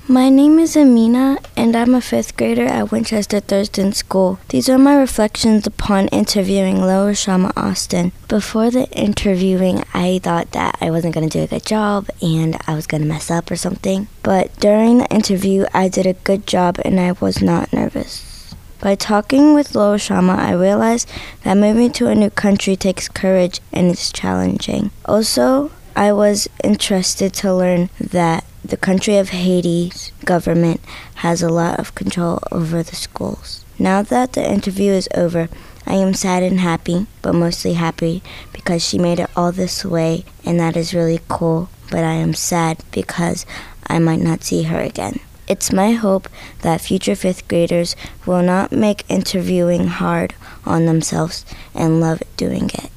My name is Amina, and I'm a 5th grader at Winchester Thurston School. These are my reflections upon interviewing Lower Shama Austin. Before the interviewing, I thought that I wasn't going to do a good job and I was going to mess up or something. But during the interview, I did a good job and I was not nervous. By talking with Lower Shama, I realized that moving to a new country takes courage and it's challenging. Also, I was interested to learn that the country of Haiti's government has a lot of control over the schools. Now that the interview is over, I am sad and happy, but mostly happy because she made it all this way, and that is really cool. But I am sad because I might not see her again. It's my hope that future 5th graders will not make interviewing hard on themselves and love doing it.